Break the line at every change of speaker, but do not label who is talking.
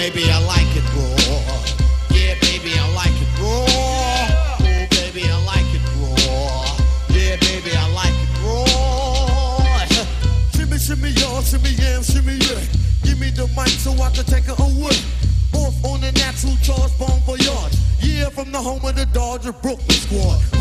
baby, I like it raw. Yeah, baby, I like it raw. Oh, baby, I like it raw. Yeah, baby, I like it raw. Shimmy, shimmy, y'all, shimmy, yam, shimmy, yeah. Give me the mic so I can take it away. Off on the natural charge, bon voyage. Yeah, from the home of the Dodger Brooklyn squad.